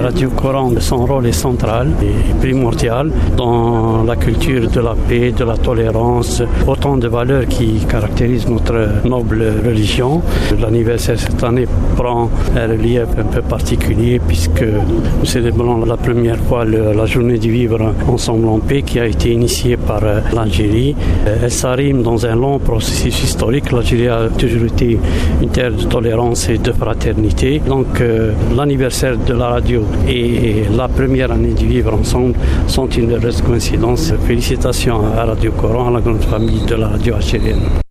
Radio Coran, son rôle est central et primordial dans la culture de la paix, de la tolérance, autant de valeurs qui caractérisent notre noble religion. L'anniversaire cette année prend un relief un peu particulier puisque nous célébrons la première fois la journée du vivre ensemble en paix qui a été initiée par l'Algérie. Elle s'arrime dans un long processus historique. L'Algérie a toujours été une terre de tolérance et de fraternité. Donc l'anniversaire de la radio et la première année du vivre ensemble sont une heureuse coïncidence. Félicitations à Radio Coran, à la grande famille de la radio algérienne.